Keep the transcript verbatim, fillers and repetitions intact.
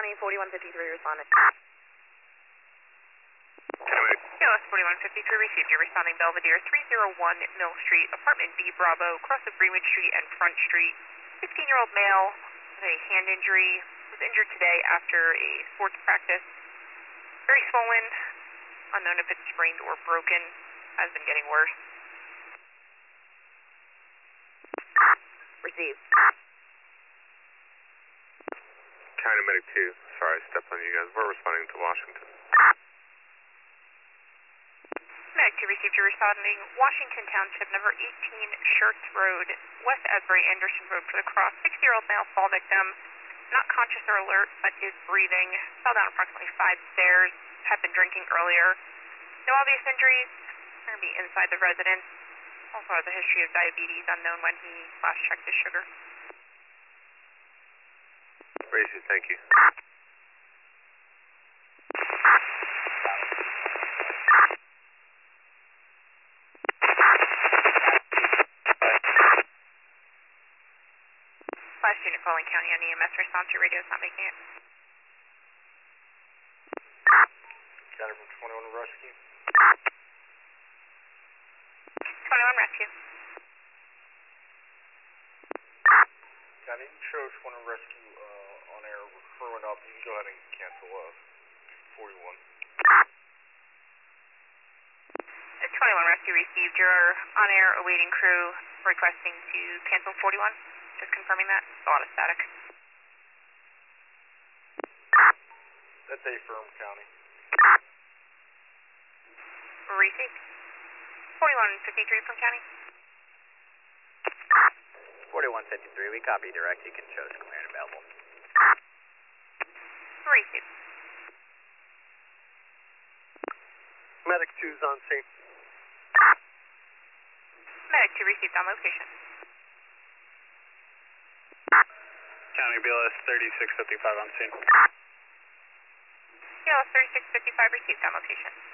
County, forty-one fifty-three responding. K L S forty-one fifty-three received. You're responding Belvedere, three oh one Mill Street, apartment B Bravo, cross of Greenwood Street and Front Street. sixteen-year-old male with a hand injury, was injured today after a sports practice. Very swollen, unknown if it's sprained or broken, has been getting worse. Received. County Medic two, sorry I stepped on you guys. We're responding to Washington. Medic two received. You're responding Washington Township, number eighteen Shirts Road, West Asbury Anderson Road for the cross. sixty-year-old male fall victim, not conscious or alert, but is breathing. Fell down approximately five stairs, had been drinking earlier. No obvious injuries. Going to be inside the residence. Also has a history of diabetes, unknown when he last checked his sugar. Racing, thank you. Last unit calling county on E M S response. Your radio is not making it. County from twenty-one Rescue. twenty-one Rescue. County, show twenty-one Rescue uh, on air. We're crewing up. You can go ahead and cancel uh, forty-one. twenty-one Rescue received. You're on air awaiting crew requesting to cancel forty-one. Just confirming that. It's a lot of static. That's a firm, County. Received. forty-one fifty-three from county. forty-one fifty-three, we copy direct. You can show us clear and available. Received. Medic two's on scene. Medic two received on location. County B L S thirty-six fifty-five on scene. B L S thirty-six fifty-five received on location.